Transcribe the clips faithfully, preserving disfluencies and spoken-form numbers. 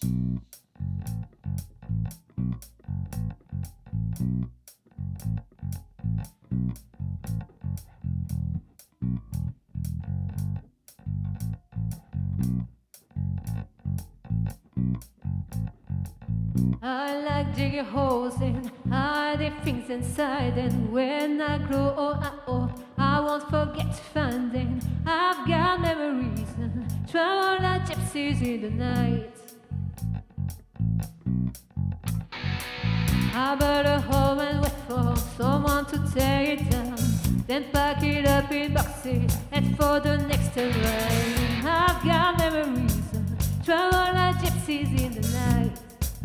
I like digging holes and hiding things inside. And when I grow old, I won't forget to find them. I've got memories and travel like gypsies in the night. I built a home and wait for someone to tear it down, then pack it up in boxes and for the next time round. I've got memories and travel like gypsies in the night.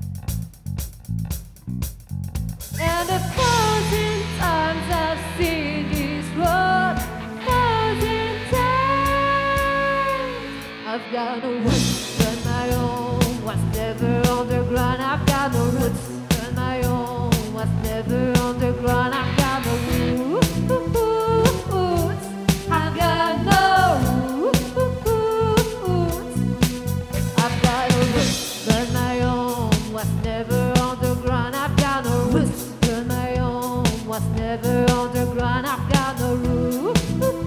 And a thousand times I've seen this road, thousand times. I've got no roots, but my own was never on the ground. I've got no roots, but my own was never on the ground. I've got no roots, I've got no roots. I've got no roots, but my own was never on the ground. I've got no roots. Was never on the ground. I've got no roots.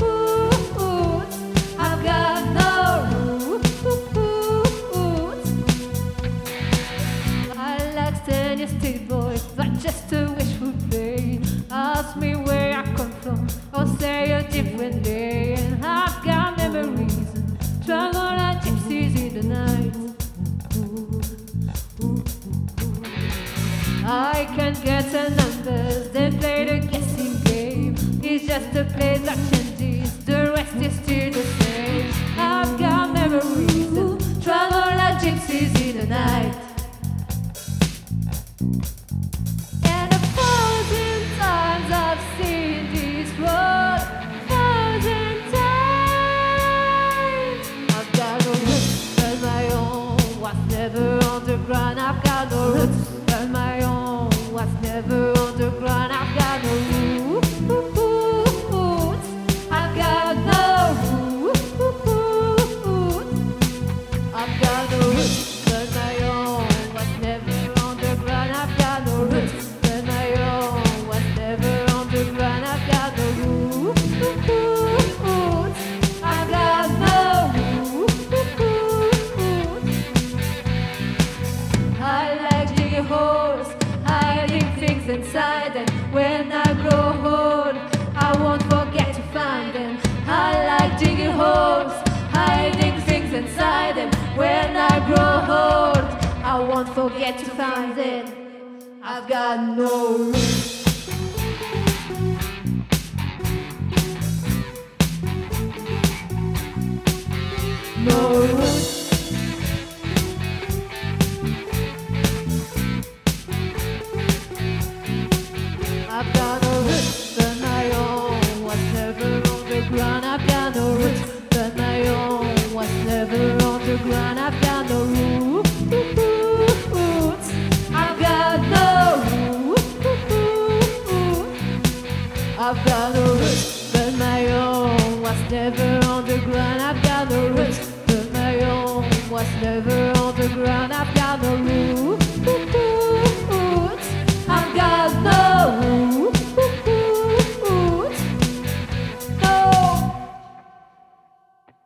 I've got no roots. I like standing still, boy, but just a wishful pain. Ask me where I come from, or say a different day. And I've got memories and travel like gypsies in the night. I can't get the numbers, they play the guessing game. It's just a place that changes, the rest is still the same. I've got memories and travel like gypsies in the night. And a thousand times I've seen this road, thousand times. I've got no roots, but my own was never on the ground. I've got no roots, but my own was never on the ground. I've got no roots. I've got no roots. I've got no roots, but my own was never on the ground. I've got no roots, but my own was never on the ground. I've got no roots. I've got no roots. I like digging holes, hiding things inside, and when I grow old, I won't forget to find them. I like digging holes, hiding things inside, and when I grow old, I won't forget to find them. I've got no roots. No roots. I've got no roots, but my own was never on the ground. I've got no roots, but my own was never on the ground. I've got no roots. I've got no roots. I've got no roots, but my own was never on the ground. I've got no roots, but my own was never